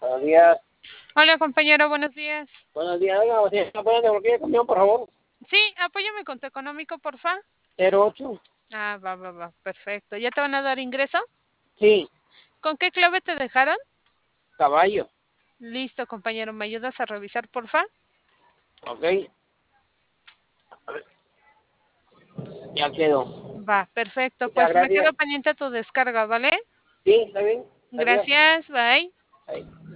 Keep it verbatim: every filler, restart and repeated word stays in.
Buenos días. Hola, compañero, buenos días. Buenos días, oiga, ¿usted está poniendo por qué camión, por favor? Sí, apóyame con tu económico, porfa. Cero ocho. Ah, va, va, va, perfecto. ¿Ya te van a dar ingreso? Sí, ¿Con qué clave te dejaron? caballo. Listo, compañero, ¿me ayudas a revisar, porfa? Ok. A ver, ya quedó. Va, perfecto. Muchas Pues me quedo gracias. pendiente a tu descarga, ¿vale? Sí, está bien. Gracias. Gracias, bye. Ahí.